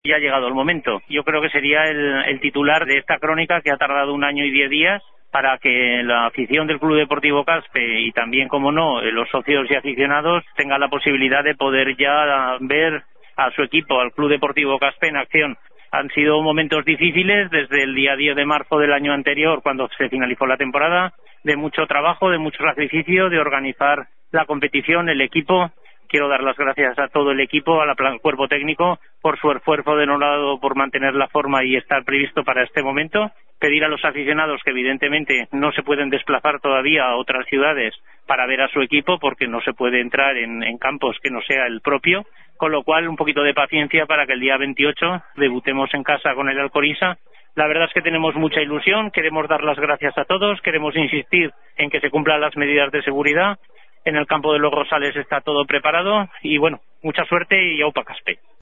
Ya ha llegado el momento. Yo creo que sería el titular de esta crónica, que ha tardado 1 año y 10 días, para que la afición del Club Deportivo Caspe y también, como no, los socios y aficionados tengan la posibilidad de poder ya ver a su equipo, al Club Deportivo Caspe, en acción. Han sido momentos difíciles desde el día 10 de marzo del año anterior, cuando se finalizó la temporada, de mucho trabajo, de mucho sacrificio, de organizar la competición, el equipo. Quiero dar las gracias a todo el equipo, al cuerpo técnico, por su esfuerzo denodado por mantener la forma y estar previsto para este momento. Pedir a los aficionados que evidentemente no se pueden desplazar todavía a otras ciudades para ver a su equipo, porque no se puede entrar en campos que no sea el propio, con lo cual un poquito de paciencia para que el día 28 debutemos en casa con el Alcorisa. La verdad es que tenemos mucha ilusión, queremos dar las gracias a todos, queremos insistir en que se cumplan las medidas de seguridad. En el campo de los Rosales está todo preparado y bueno, mucha suerte y aupa Caspe.